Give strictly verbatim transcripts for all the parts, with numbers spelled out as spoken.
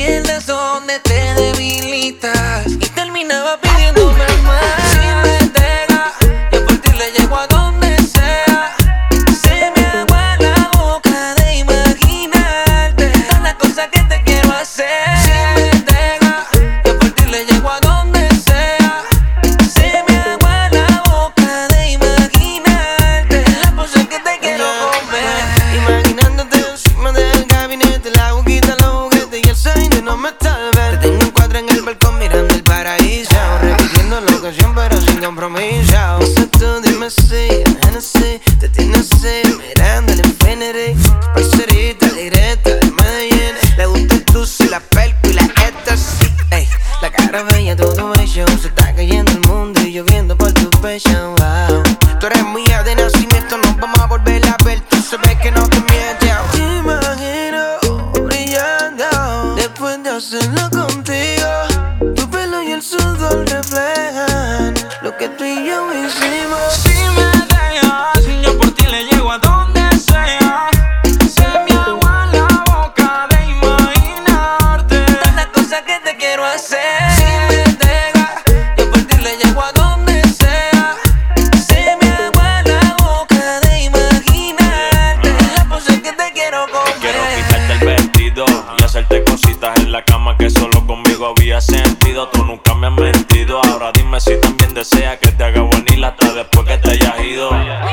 pierdas, donde te debilitas y terminaba pidiéndome más. Si me dejas, yo por ti le llego a donde sea. Se me agua la boca de imaginarte todas las cosas que te quiero hacer. Si me dejas, yo por ti le llego a donde sea. Se me agua la boca de imaginarte las cosas que te quiero comer. Imaginándote encima del gabinete, la boquita, los juguetes y el sign de no me salve. Te tengo un cuadro en el balcón mirando el paraíso, repitiendo la ocasión pero sin compromiso. No sé tú, dime si Hennessy te tiene así, mirando el Infinity. Parcerita, directa de Medellín, le gusta el tusi, la pelco y la éxtasis. Ey, la cara bella, todo bello, se está cayendo el mundo y lloviendo por tu pecho. Wow, tú eres mía de nacimiento, nos vamos a volver a ver. Tú sabes que no te miento. Te imagino brillando después de hacerlo contigo. Tu pelo y el sudor reflejan lo que tú y yo hicimos. Si me dejas, yo por ti le llego a donde sea. Se me agua la boca de imaginarte todas las cosas que te quiero hacer. Si me dejas, yo por ti le llego a donde sea. Se me agua la boca de imaginarte las cosas que te quiero comer. Quiero quitarte el vestido y hacerte cositas en la cama que solo conmigo había sentido. Tú nunca me has mentido. Ahora dime si también deseas que te haga bonita hasta después que te hayas ido.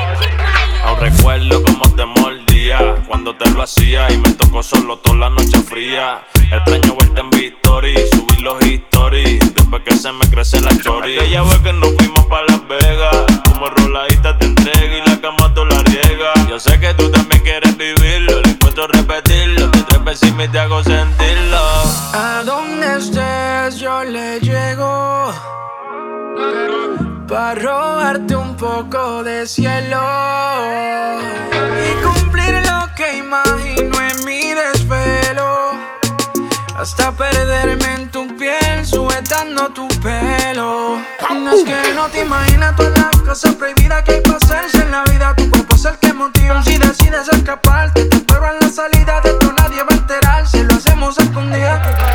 Aún recuerdo cómo te mordía cuando te lo hacía y me tocó solo toda la noche fría. Extraño verte en Victory, subir los stories después que se me crece la chori. Aquella vez que nos fuimos pa' Las Vegas, como roladita te entrega y la cama tú la riega. Yo sé que tú también quieres vivirlo, le encuentro repetirlo, te trepes y me te hago sentirlo. A donde estés yo le llego pa' robarte un poco de cielo y cumplir lo que imagino en mi desvelo, hasta perderme en tu piel sujetando tu pelo. No es que no te imaginas todas las cosas prohibidas que hay para hacerse en la vida. Tu cuerpo es el que motiva si decides escaparte. Te espero en la salida de esto, nadie va a enterarse. Lo hacemos a escondidas.